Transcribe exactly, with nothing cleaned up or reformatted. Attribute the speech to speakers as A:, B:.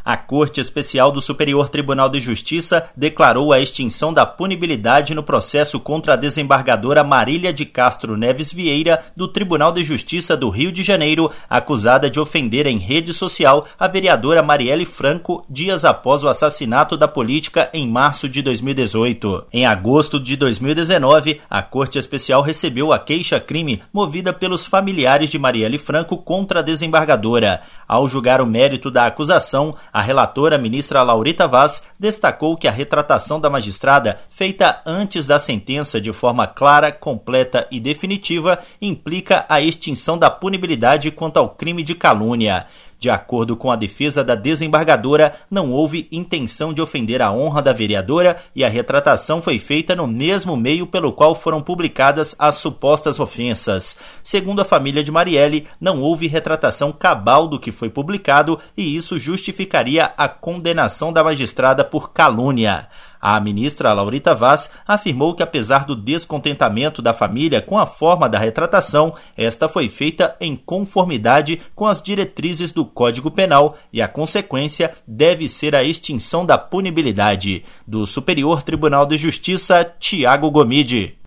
A: A Corte Especial do Superior Tribunal de Justiça declarou a extinção da punibilidade no processo contra a desembargadora Marília de Castro Neves Vieira, do Tribunal de Justiça do Rio de Janeiro, acusada de ofender em rede social a vereadora Marielle Franco dias após o assassinato da política em março de dois mil e dezoito. Em agosto de dois mil e dezenove, a Corte Especial recebeu a queixa-crime movida pelos familiares de Marielle Franco contra a desembargadora. Ao julgar o mérito da acusação, a relatora, ministra Laurita Vaz, destacou que a retratação da magistrada, feita antes da sentença de forma clara, completa e definitiva, implica a extinção da punibilidade quanto ao crime de calúnia. De acordo com a defesa da desembargadora, não houve intenção de ofender a honra da vereadora e a retratação foi feita no mesmo meio pelo qual foram publicadas as supostas ofensas. Segundo a família de Marielle, não houve retratação cabal do que foi publicado e isso justificaria a condenação da magistrada por calúnia. A ministra Laurita Vaz afirmou que, apesar do descontentamento da família com a forma da retratação, esta foi feita em conformidade com as diretrizes do Código Penal e a consequência deve ser a extinção da punibilidade. Do Superior Tribunal de Justiça, Tiago Gomide.